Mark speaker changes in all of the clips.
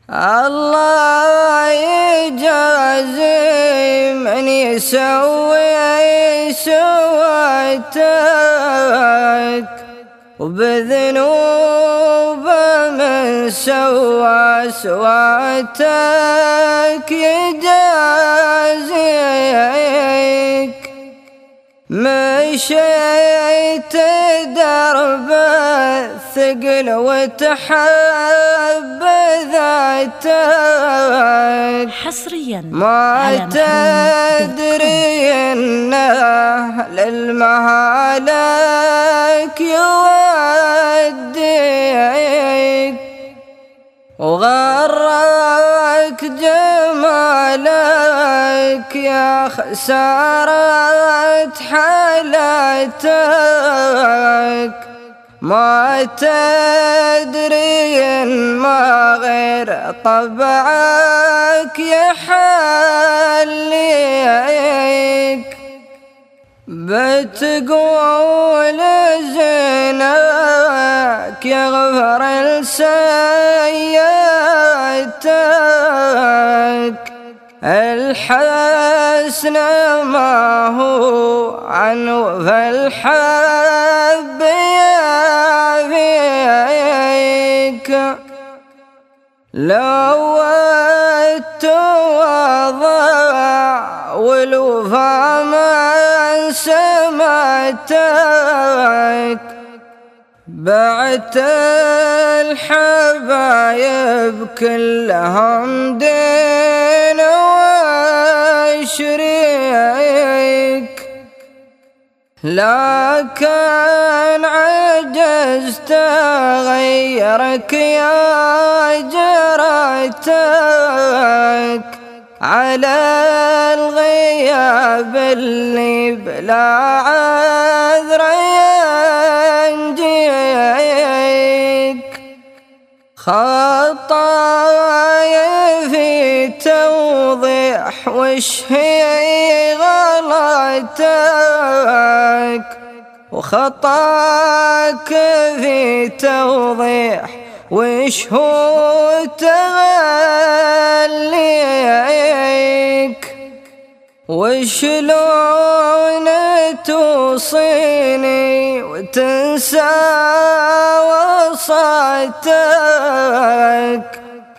Speaker 1: الله يجازي من يسوي سويتك، وبذنوب من سوى سويتك يجازيك. مشيت درب الثقل وتحب ذاتك،
Speaker 2: حصريا
Speaker 1: ما تدري انه للمهالك يوديك، وغرك جمالك يا خسارة حالتك. ما تدري إن ما غير طبعك يحليك، بتقول زينك يغفر لسيئتك. الحسن ما هو عنه فالحب يعفيك، لو التواضع والوفا من سمعتك، بعت الحبايب كلهم دين وشريك، لكن عجزت غيرك يا جرأتك على الغياب اللي بلا عذر ينجيك. خطايا في توضيح وش هي غلطتك، وخطاك في توضيح وش هو تغليك، وشلون توصيني وتنسى وصيتك،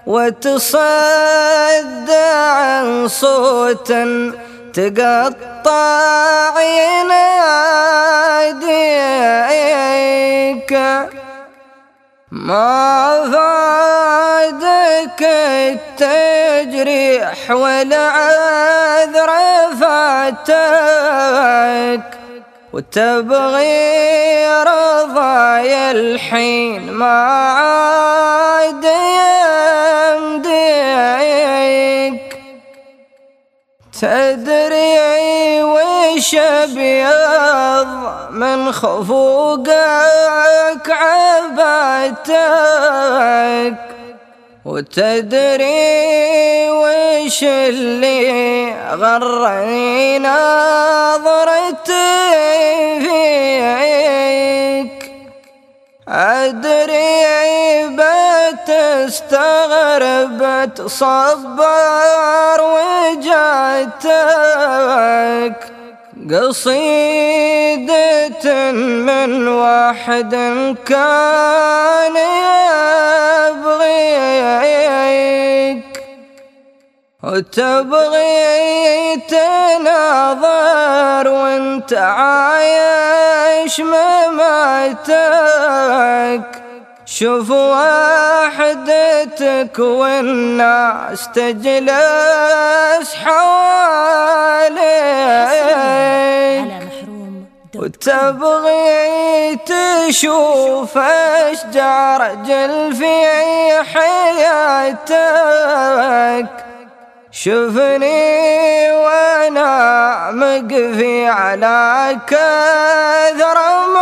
Speaker 1: وتصدى عن صوت تقطع يناديك. ما فادك التجريح والعذر فاتك، وتبغي رضايا الحين ما عاد يمديك. تدري وش ابيض من خفوقك عباتك، وتدري وش اللي غرني نظرتي فيك. أدري بتستغرب تصبر وجعتك، قصيدة من واحد كان يبغيك، وتبغي تناظر وانت عايش مماتك. شوف وحدتك والناس تجلس حواليك، وتبغي تشوف اشجار رجل في حياتك. شوفني وانا مقفي على كثر